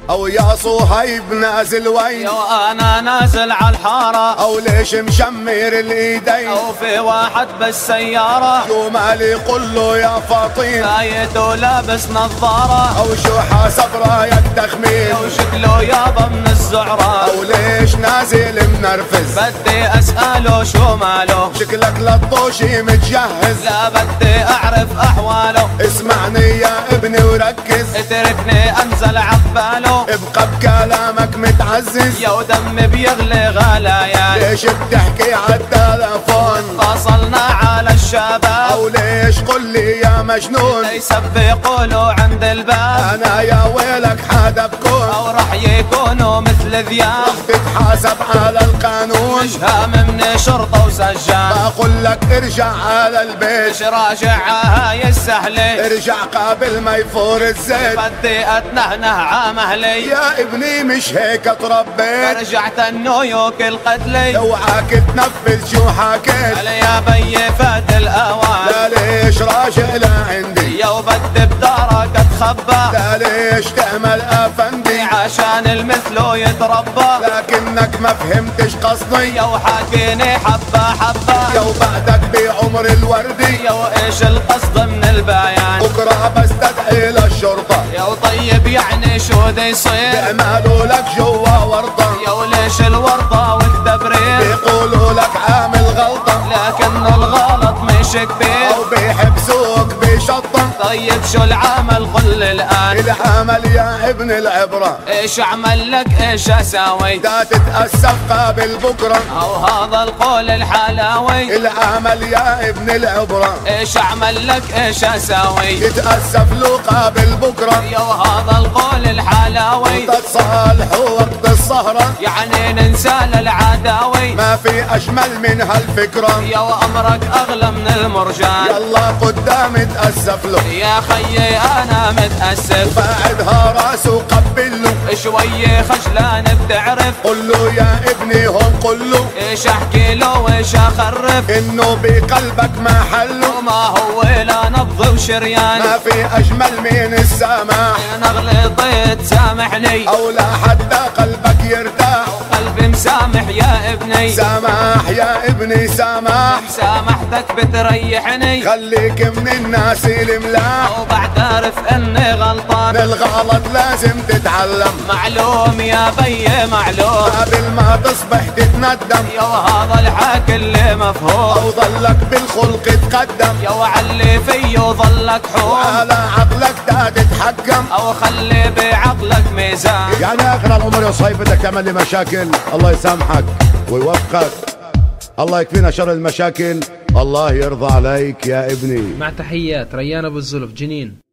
او يا صهيب نازل وين؟ يو انا نازل على الحارة. او ليش مشمر الايدين؟ او في واحد بالسيارة. شو مالي قل له يا فاطين؟ فايت ولابس نظارة. او شو حاسب رايك تخمين؟ او شكله يابا من الزعرة. او ليش نازل منرفز؟ بدي اسأله شو ماله؟ شكلك للطوشي متجهز. لا بدي اعرف احواله. اسمعني يا ابني وركز، اتركني انزل عباله. ابقى بكلامك متعزز. يا ودمي بيغلي غلاياي. ليش بتحكي عالتلفون؟ فصلنا على الشباب. او ليش قل لي يا مجنون؟ ليس بيقولوا عند الباب. انا يا ويلك حدا بكون، او رح يكونوا مثل ذياب. تتحاسب على القانون. مش هاممني شرطة وسجان. بقول لك ارجع على البيت. مش راجع هاي السهلة. ارجع قبل ما يفور الزيت. بدي اتنهنه عامهلي. يا ابني مش هيك تربيت. رجعت النيوك القتلي. اوعاك تنفذ شو حكيت. هلا يا بي فات الاوان. لا ليش راجع لعندي؟ يا وبدي بدارك اتخبى. لا ليش تعمل افندي؟ عشان المثل يتربى. لكنك ما فهمتش قصدي. يا وحاكيني حبة حبة. يا وبعدك بعمر الوردي. يا وايش القصد من البيان؟ بكره بستدعي للشرطة. يا وطيب يعني شو دا يصير؟ بيعملوا لك جوا ورطة. يا وليش الورطة والتبرير؟ بيقولوا لك عامل غلطة، لكن الغلط مش كبير. او بيحبسوك بشطة. طيب شو العمل قل الان؟ العمل يا ابن العبرة. ايش اعمل لك ايش اساوي؟ دا تتأسف قابل بكرة. او هذا القول الحلاوي. العمل يا ابن العبرة. ايش اعمل لك ايش اساوي؟ تتأسف له قابل بكرة. يا هذا القول الحلاوي. تتصالحوا وقت السهرة. يعني ننسى للعداوي. ما في أجمل من هالفكرة. يا وامرك اغلى من المرجان. يلا قدام تأسف له. يا خيي انا متأسف. بعدها راسه قبل له. شوي خجلان بتعرف. قل له يا ابني هون قل له. ايش احكي له وايش اخرف؟ انه بقلبك ما حله. وما هو لا نبض وشريان. ما في اجمل من السماح. انا غلطت سامحني. او لا حتى قلبك يرتاح. قلبي مسامح يا ابني. سماح يا ابني سماح. مسامحتك بتريحني. خليك من الناس الملاح. وبعترف اني غلطان. من الغلط لازم تتعلم. معلوم يا بي معلوم. قبل ما تصبح تتندم. يا هذا الحكي اللي مفهوم. او ظلك بالخلق تقدم. يا وعلي فيه ظلك حوم. على عقلك دا تتحكم. او خلي بعقلك ميزان. يعني اخر العمر يا صهيب بدك تعمل لي مشاكل؟ الله يسامحك ويوفقك. الله يكفينا شر المشاكل. الله يرضى عليك يا ابني. مع تحيات ريان ابو الزلف جنين.